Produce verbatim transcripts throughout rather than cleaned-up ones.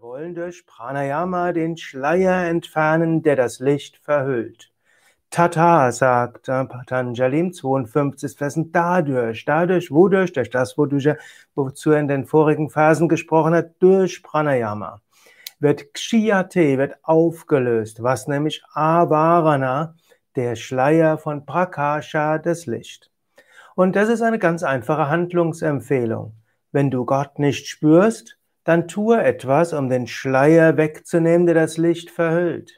wollen durch Pranayama den Schleier entfernen, der das Licht verhüllt. Tata, sagt äh, Patanjali im zweiundfünfzigsten Vers, dadurch, dadurch, wodurch, durch das, wodurch er, wozu er in den vorigen Versen gesprochen hat, durch Pranayama, wird Kshiyate, wird aufgelöst, was nämlich Avarana, der Schleier von Prakasha, das Licht. Und das ist eine ganz einfache Handlungsempfehlung. Wenn du Gott nicht spürst, dann tue etwas, um den Schleier wegzunehmen, der das Licht verhüllt.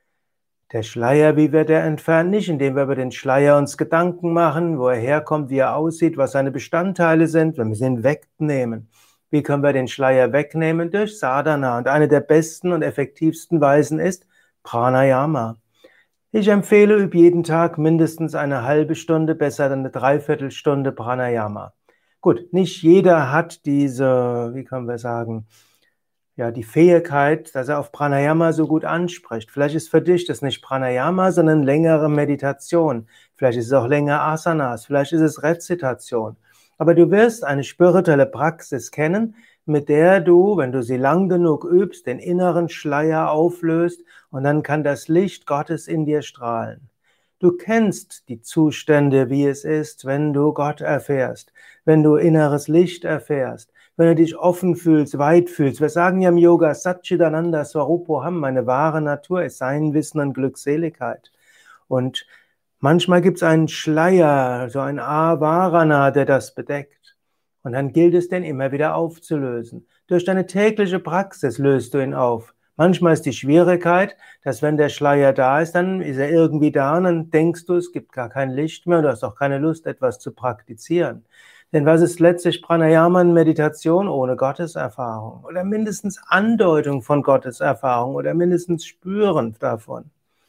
Der Schleier, wie wird er entfernt? Nicht, indem wir über den Schleier uns Gedanken machen, wo er herkommt, wie er aussieht, was seine Bestandteile sind. Wir müssen ihn wegnehmen. Wie können wir den Schleier wegnehmen? Durch Sadhana. Und eine der besten und effektivsten Weisen ist Pranayama. Ich empfehle, üb jeden Tag mindestens eine halbe Stunde, besser dann eine Dreiviertelstunde Pranayama. Gut, nicht jeder hat diese, wie können wir sagen, ja, die Fähigkeit, dass er auf Pranayama so gut anspricht. Vielleicht ist für dich das nicht Pranayama, sondern längere Meditation. Vielleicht ist es auch länger Asanas, vielleicht ist es Rezitation. Aber du wirst eine spirituelle Praxis kennen, mit der du, wenn du sie lang genug übst, den inneren Schleier auflöst und dann kann das Licht Gottes in dir strahlen. Du kennst die Zustände, wie es ist, wenn du Gott erfährst, wenn du inneres Licht erfährst, wenn du dich offen fühlst, weit fühlst. Wir sagen ja im Yoga, Satchidananda Swarupoham, meine wahre Natur ist Sein, Wissen und Glückseligkeit. Und manchmal gibt es einen Schleier, so ein Avarana, der das bedeckt. Und dann gilt es, den immer wieder aufzulösen. Durch deine tägliche Praxis löst du ihn auf. Manchmal ist die Schwierigkeit, dass wenn der Schleier da ist, dann ist er irgendwie da und dann denkst du, es gibt gar kein Licht mehr und du hast auch keine Lust, etwas zu praktizieren. Denn was ist letztlich Pranayama und Meditation ohne Gotteserfahrung? Oder mindestens Andeutung von Gotteserfahrung oder mindestens Spüren davon.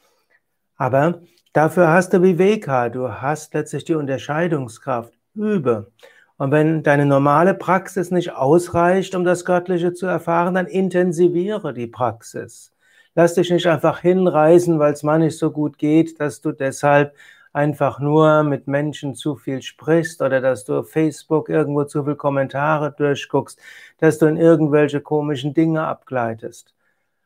Aber dafür hast du Viveka, du hast letztlich die Unterscheidungskraft. Übe. Und wenn deine normale Praxis nicht ausreicht, um das Göttliche zu erfahren, dann intensiviere die Praxis. Lass dich nicht einfach hinreißen, weil es mal nicht so gut geht, dass du deshalb einfach nur mit Menschen zu viel sprichst oder dass du auf Facebook irgendwo zu viele Kommentare durchguckst, dass du in irgendwelche komischen Dinge abgleitest.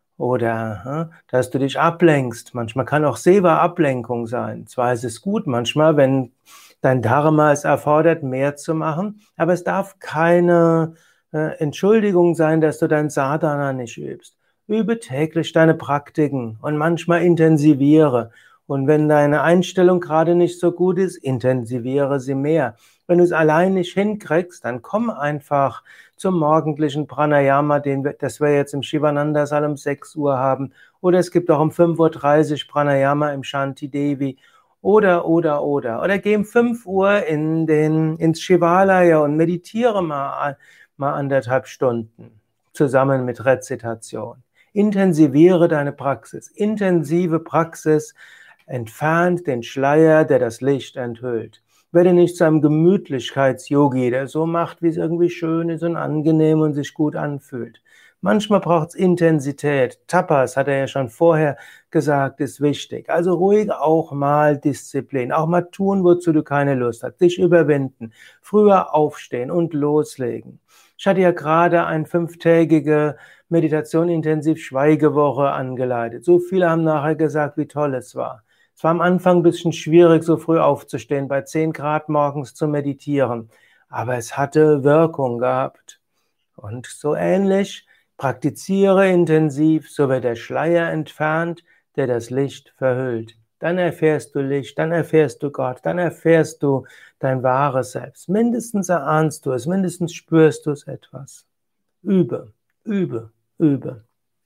Oder dass du dich ablenkst. Manchmal kann auch Seva-Ablenkung sein. Zwar ist es gut manchmal, wenn dein Dharma es erfordert, mehr zu machen, aber es darf keine äh, Entschuldigung sein, dass du dein Sadhana nicht übst. Übe täglich deine Praktiken und manchmal intensiviere. Und wenn deine Einstellung gerade nicht so gut ist, intensiviere sie mehr. Wenn du es allein nicht hinkriegst, dann komm einfach zum morgendlichen Pranayama, den wir, das wir jetzt im Shivananda-Saal um sechs Uhr haben. Oder es gibt auch um fünf Uhr dreißig Pranayama im Shanti Devi. Oder, oder, oder. Oder geh um fünf Uhr in den, ins Shivalaya und meditiere mal, mal anderthalb Stunden zusammen mit Rezitation. Intensiviere deine Praxis. Intensive Praxis entfernt den Schleier, der das Licht enthüllt. Werde nicht zu einem Gemütlichkeits-Yogi, der so macht, wie es irgendwie schön ist und angenehm und sich gut anfühlt. Manchmal braucht es Intensität. Tapas, hat er ja schon vorher gesagt, ist wichtig. Also ruhig auch mal Disziplin. Auch mal tun, wozu du keine Lust hast. Dich überwinden. Früher aufstehen und loslegen. Ich hatte ja gerade eine fünftägige Meditation intensiv Schweigewoche angeleitet. So viele haben nachher gesagt, wie toll es war. Es war am Anfang ein bisschen schwierig, so früh aufzustehen, bei zehn Grad morgens zu meditieren. Aber es hatte Wirkung gehabt. Und so ähnlich, praktiziere intensiv, so wird der Schleier entfernt, der das Licht verhüllt. Dann erfährst du Licht, dann erfährst du Gott, dann erfährst du dein wahres Selbst. Mindestens erahnst du es, mindestens spürst du es etwas. Übe, übe, übe.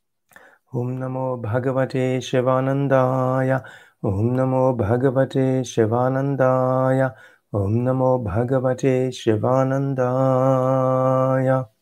Om Namo Bhagavate Shivanandaya. Om Namo Bhagavate Shivanandaya. Om Namo Bhagavate Shivanandaya.